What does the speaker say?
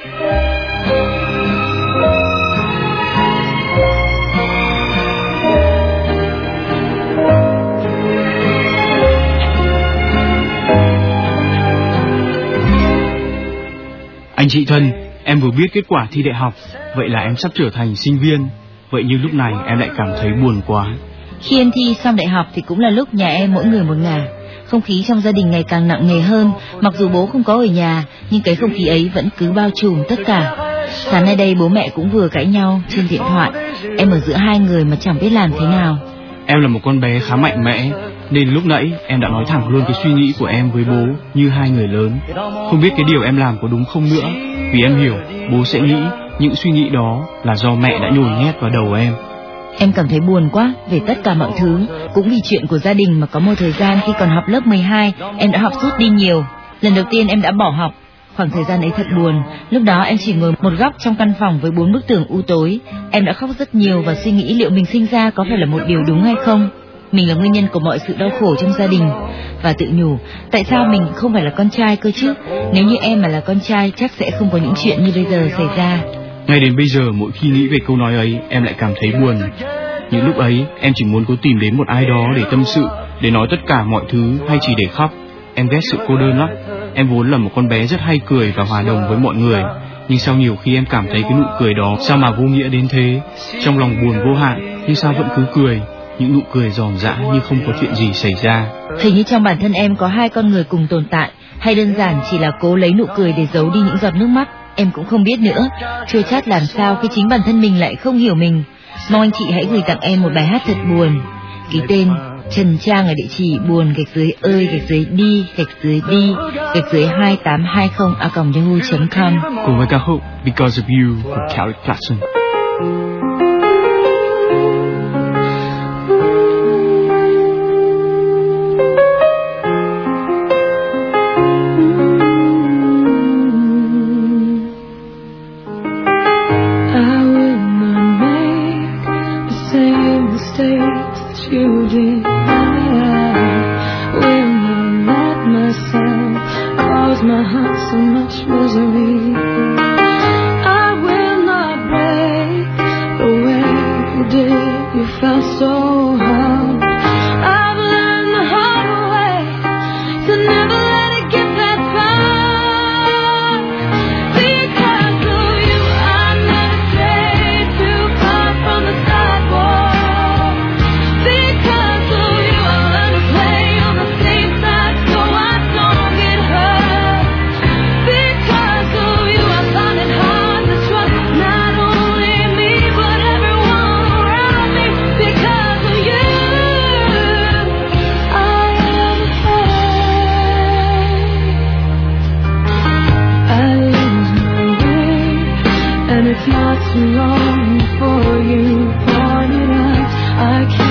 Anh chị thân, em vừa biết kết quả thi đại học, vậy là em sắp trở thành sinh viên. Vậy nhưng lúc này em lại cảm thấy buồn quá. Khi em thi xong đại học thì cũng là lúc nhà em mỗi người một ngả. Không khí trong gia đình ngày càng nặng nề hơn. Mặc dù bố không có ở nhà, nhưng cái không khí ấy vẫn cứ bao trùm tất cả. Sáng nay đây bố mẹ cũng vừa cãi nhau trên điện thoại. Em ở giữa hai người mà chẳng biết làm thế nào. Em là một con bé khá mạnh mẽ, nên lúc nãy em đã nói thẳng luôn cái suy nghĩ của em với bố như hai người lớn. Không biết cái điều em làm có đúng không nữa, vì em hiểu bố sẽ nghĩ những suy nghĩ đó là do mẹ đã nhồi nhét vào đầu em. Em cảm thấy buồn quá về tất cả mọi thứ, cũng vì chuyện của gia đình mà có một thời gian khi còn học lớp 12, em đã học sút đi nhiều. Lần đầu tiên em đã bỏ học. Khoảng thời gian ấy thật buồn, lúc đó em chỉ ngồi một góc trong căn phòng với 4 bức tường u tối. Em đã khóc rất nhiều và suy nghĩ liệu mình sinh ra có phải là một điều đúng hay không. Mình là nguyên nhân của mọi sự đau khổ trong gia đình. Và tự nhủ, tại sao mình không phải là con trai cơ chứ? Nếu như em mà là con trai chắc sẽ không có những chuyện như bây giờ xảy ra. Ngay đến bây giờ mỗi khi nghĩ về câu nói ấy, em lại cảm thấy buồn. Những lúc ấy em chỉ muốn có tìm đến một ai đó để tâm sự, để nói tất cả mọi thứ, hay chỉ để khóc. Em ghét sự cô đơn lắm. Em vốn là một con bé rất hay cười và hòa đồng với mọi người, nhưng sao nhiều khi em cảm thấy cái nụ cười đó sao mà vô nghĩa đến thế. Trong lòng buồn vô hạn, nhưng sao vẫn cứ cười. Những nụ cười giòn giã như không có chuyện gì xảy ra. Hình như trong bản thân em có hai con người cùng tồn tại, hay đơn giản chỉ là cố lấy nụ cười để giấu đi những giọt nước mắt. Em cũng không biết nữa. Chưa chắc làm sao khi chính bản thân mình lại không hiểu mình. Mong anh chị hãy gửi tặng em một bài hát thật buồn. Ký tên Trần Trang ở địa chỉ buồn_đi_2820 cùng với ca khúc Because of You của Kelly Clarkson. You did. I will not let myself cause my heart so much misery. I will not break the way you did. You felt so hard. I've learned the hard way to never let it get that far. Because of you, I never strayed too far from the sidewalk. It's not too long before you point it out. I can't